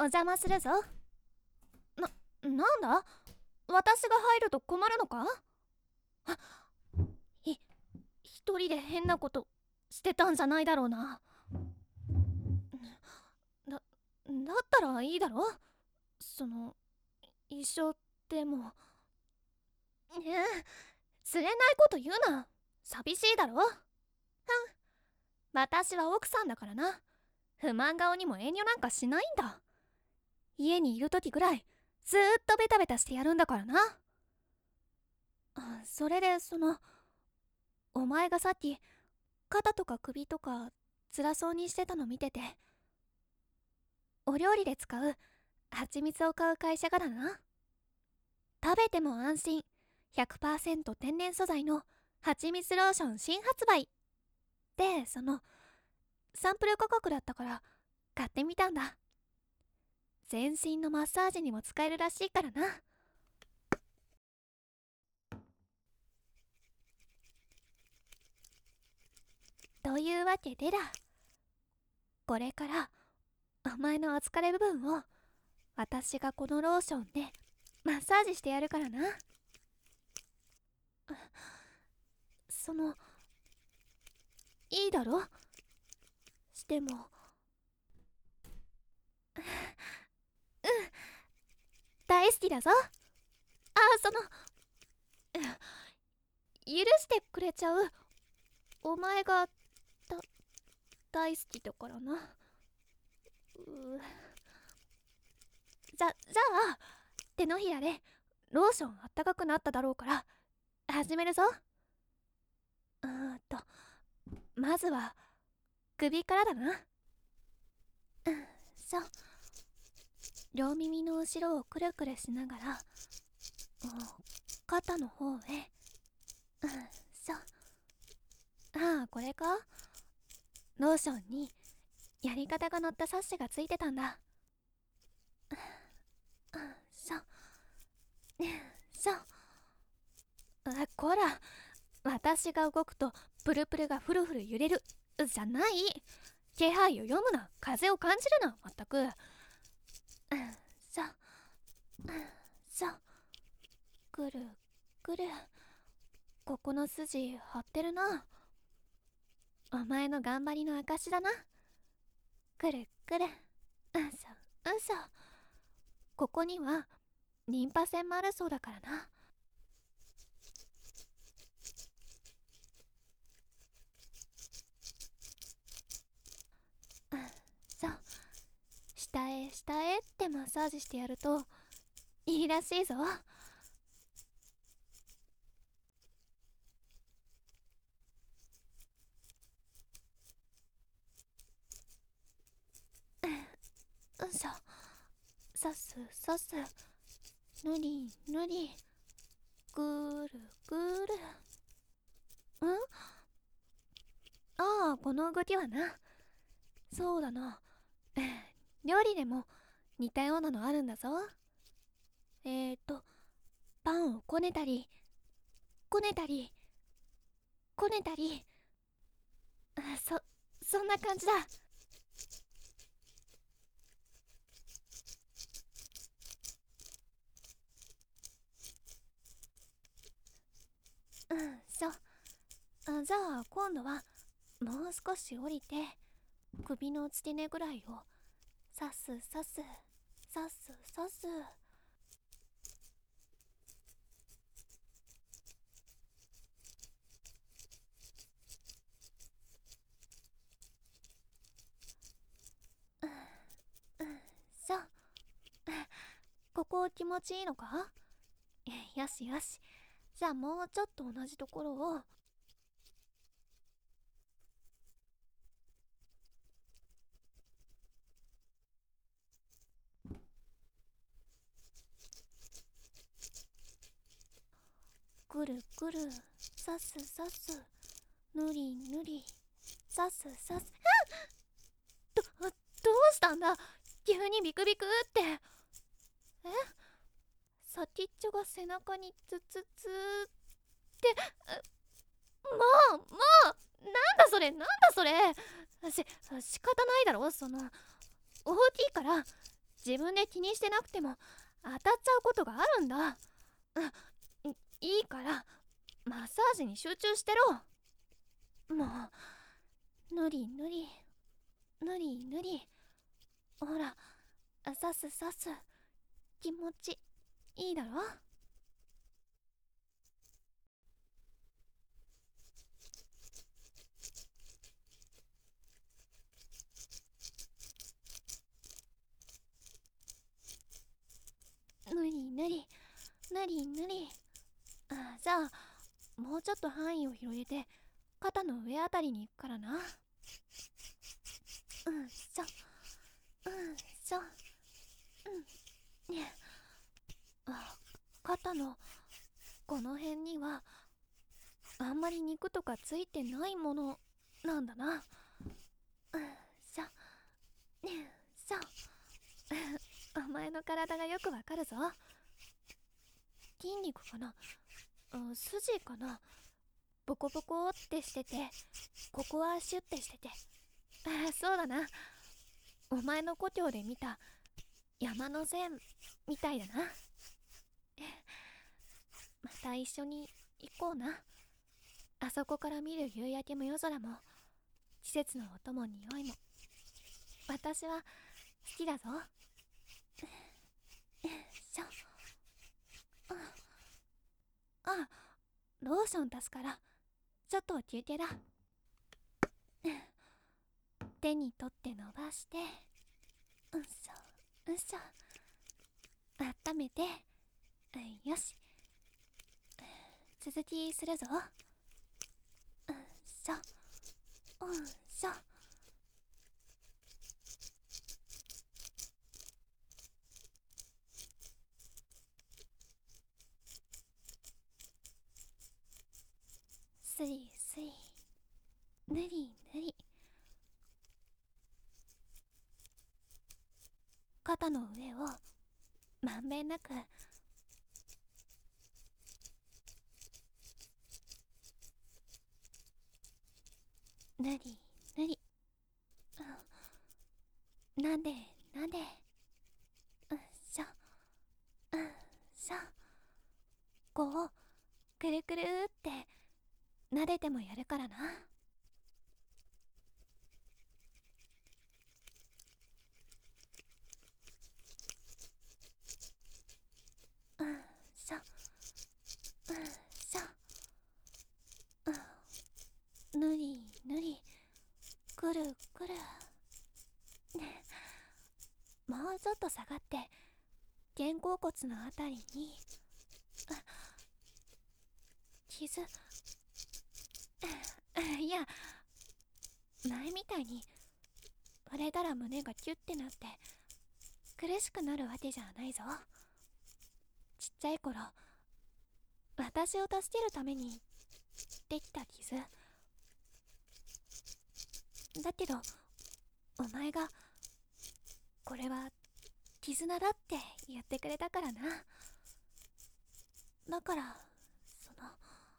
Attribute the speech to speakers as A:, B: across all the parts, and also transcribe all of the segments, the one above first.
A: 邪魔するぞ。なんだ、私が入ると困るのか？あ、一人で変なことしてたんじゃないだろうな。だったらいいだろ。一緒でも。釣れないこと言うな。寂しいだろ。私は奥さんだからな。不満顔にも遠慮なんかしないんだ。家にいる時ぐらいずーっとベタベタしてやるんだからな。それでお前がさっき肩とか首とか辛そうにしてたの見てて、お料理で使う蜂蜜を買う会社がだな。食べても安心 100% 天然素材の蜂蜜ローション新発売で、サンプル価格だったから買ってみたんだ。全身のマッサージにも使えるらしいからな。というわけでだ、これからお前のお疲れ部分を私がこのローションでマッサージしてやるからな。いいだろ。しても大好きだぞ。許してくれちゃうお前が大好きだからな。じゃあ手のひらでローションあったかくなっただろうから始めるぞ。まずは首からだな。両耳の後ろをくるくるしながら肩の方へ。これか。ローションにやり方が載ったサッシがついてたんだ。こら、私が動くとプルプルがフルフル揺れるじゃない。気配を読むな、風を感じるな、まったく。くるくる。ここの筋張ってるな。お前の頑張りの証だな。くるくる。ここにはリンパ腺もあるそうだからな。下へ下へってマッサージしてやるといいらしいぞ。さすさす、ぬりぬり、ぐるぐる。この動きはな。そうだな。料理でも似たようなのあるんだぞ。パンをこねたりこねたりこねたり。そんな感じだ。じゃあ今度はもう少し降りて首の付け根ぐらいを刺す刺す刺す刺す。ここ気持ちいいのか？よしよし。じゃあもうちょっと同じところを。ぐるぐる、刺す刺す、ぬりぬり、刺す刺す。どうしたんだ急にビクビクって。先っちょが背中にツツツって。もうなんだそれ、仕方ないだろ。大きいから自分で気にしてなくても当たっちゃうことがあるんだ。いいからマッサージに集中してろ。もうぬりぬりぬりぬり、ほら、さすさす、気持ちいいだろ。ぬりぬりぬりぬり。じゃあもうちょっと範囲を広げて肩の上あたりに行くからな。うんしょうんしょうんね。肩のこの辺にはあんまり肉とかついてないものなんだな。うんしょしょ。お前の体がよくわかるぞ。筋肉かな、筋かな。ボコボコってしてて、ここはシュッてしてて、そうだな、お前の故郷で見た山の線みたいだな。また一緒に行こうな。あそこから見る夕焼けも夜空も季節の音も匂いも私は好きだぞ。しょ。あ、ローション足すからちょっと休憩だ。手に取って伸ばして、うんしょうんしょ、温めて、よし、続きするぞ。うんしょうんしょ。スリスリ、ぬりぬり、肩の上をまんべんなくぬりぬり、なんでなんで、うんしょうんしょ。こうくるくるって撫でてもやるからな。うんしょうんしょ、ぬりぬり、くるくる。もうちょっと下がって肩甲骨のあたりに、傷、いや、前みたいに触れたら胸がキュッてなって苦しくなるわけじゃないぞ。ちっちゃい頃私を助けるためにできた傷だけど、お前がこれは絆だって言ってくれたからな。だからその、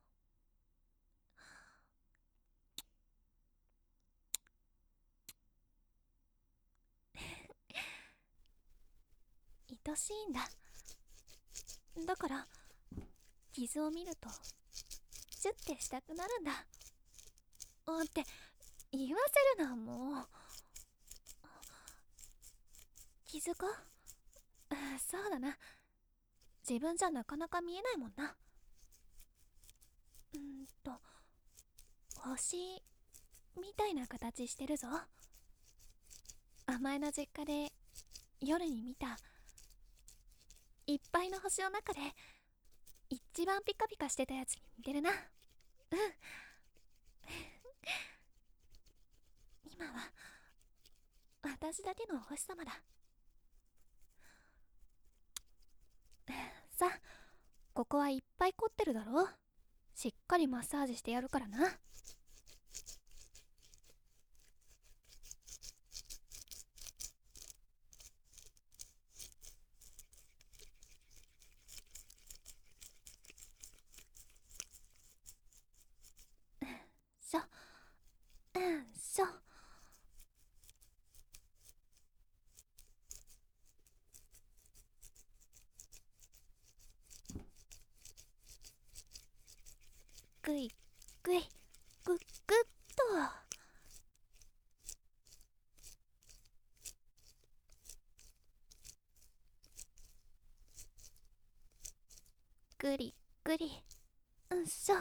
A: 愛しいんだ。だから傷を見るとシュッてしたくなるんだ。って言わせるな、もう。傷か、そうだな、自分じゃなかなか見えないもんな。星みたいな形してるぞ。甘えの実家で夜に見たいっぱいの星の中で一番ピカピカしてたやつに似てるな。今は私だけのお星様だ。さあ、ここはいっぱい凝ってるだろ。しっかりマッサージしてやるからな。しょしょ。 ぐりぐり。うんしょ。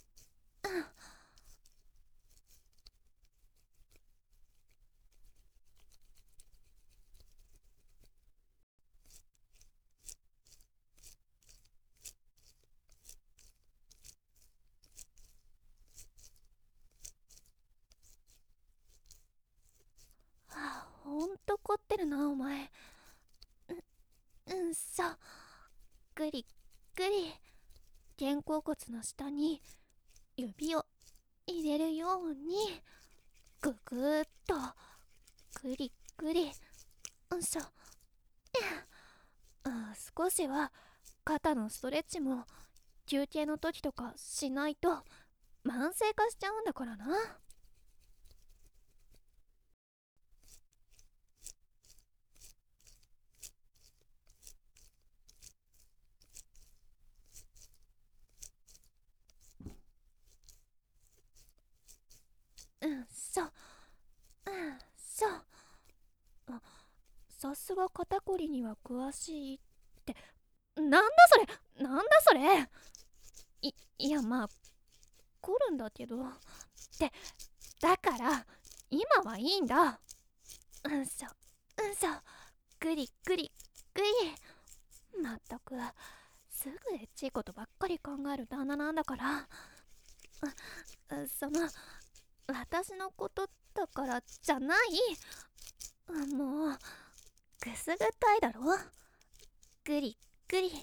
A: ほんと凝ってるなお前。うんしょ。ぐりぐり。肩甲骨の下に指を入れるようにぐぐーっとぐりぐり。うんしょ。少しは肩のストレッチも休憩の時とかしないと慢性化しちゃうんだからな。うんしょ。しょ。さすが肩こりには詳しいって。なんだそれ、なんだそれ。いやまあ凝るんだけど。ってだから今はいいんだ。うんしょ。ぐりぐりぐり。まったくすぐエッチいことばっかり考える旦那なんだから。私のことだからじゃない。もうくすぐったいだろ。ぐりぐり。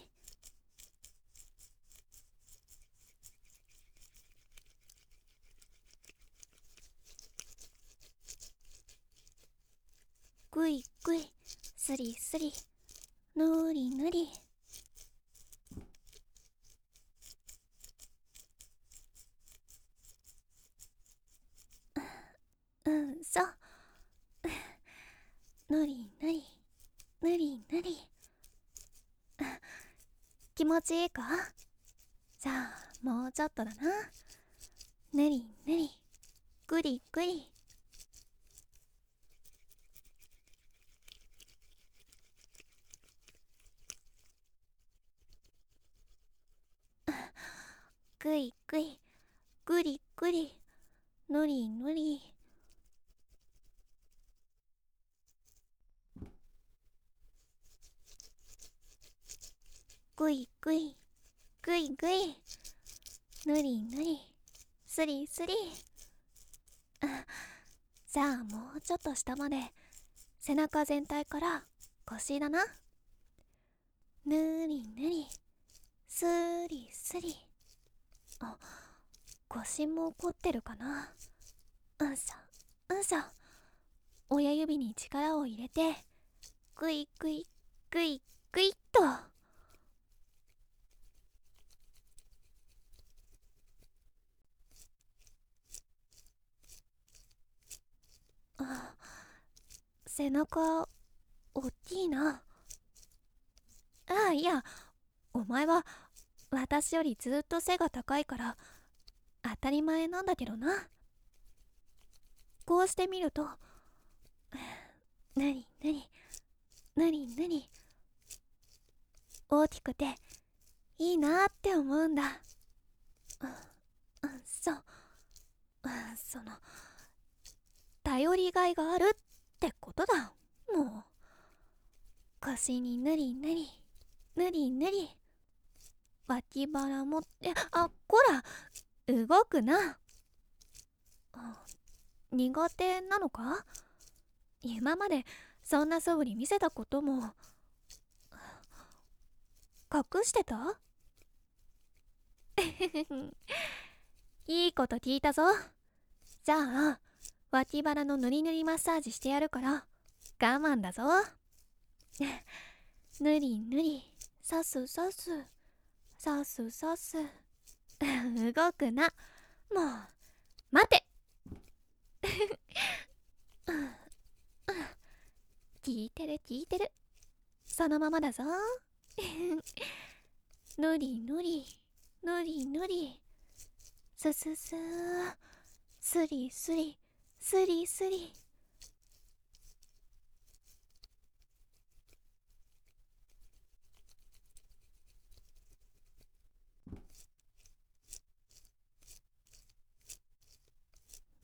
A: ぐいぐい。すりすり。ぬりぬり。うんそう。ぬりぬりぬりぬり。気持ちいいか。じゃあもうちょっとだな。ぬりぬりぐりぐり。ぐいぐいぐりぐり。ぬりぬり。ぐいぐいぐいぐい。ぬりぬりすりすり。じゃあもうちょっと下まで。背中全体から腰だな。ぬりぬりすりすり。腰も凝ってるかな。うんしょうんしょ。親指に力を入れてグイグイグイグイっと。背中おっきいな。いや、お前は私よりずっと背が高いから当たり前なんだけどな。こうしてみるとぬりぬりぬりぬり大きくていいなって思うんだ。そう、その頼りがいがあるってことだ。もう腰にぬりぬりぬりぬり。脇腹もってこら動くな。苦手なのか。今までそんな素振り見せたことも隠してた。いいこと聞いたぞ。じゃあ脇腹のぬりぬりマッサージしてやるから我慢だぞ。ぬりぬりさすさすさすさす。動くな。もう待て。聞いてる聞いてる。そのままだぞ。ぬりぬりぬりぬりすすすすりすりすりすり。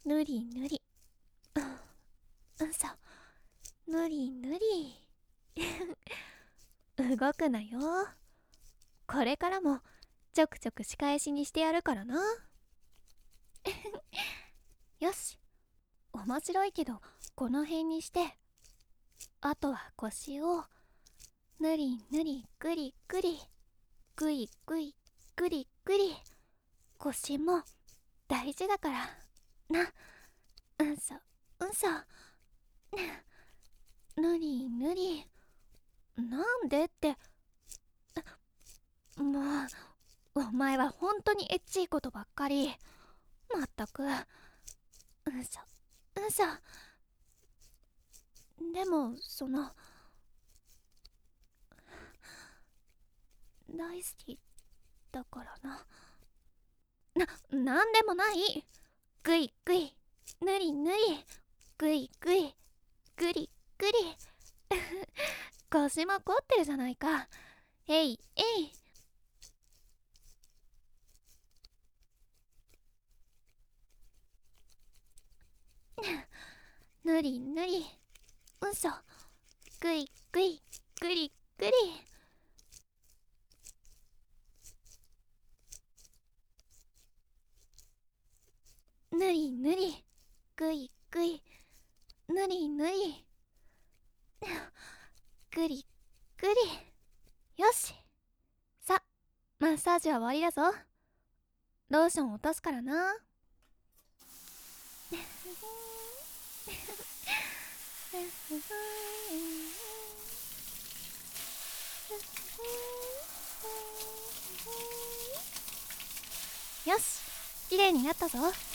A: ぬりぬり、ぬりぬり動くなよ。これからもちょくちょく仕返しにしてやるからな。よし、面白いけどこの辺にして、あとは腰をぬりぬりぐりぐり、ぐいぐいぐりぐり。腰も大事だからな。ぬりぬり。なんでって、もうお前は本当にエッチいことばっかり。まったく。でも大好きだからな。なんでもない。ぐいぐい、ぬりぬり、ぐいぐい、ぐりぐり。腰も凝ってるじゃないか。えいえい。ぬりぬり、ぐいぐい、ぐりぐり。ぬりぬり、ぐいぐい、ぬりぬり、ぐりぐり。よし、さ、マッサージは終わりだぞ。ローション落とすからな。よし、きれいになったぞ。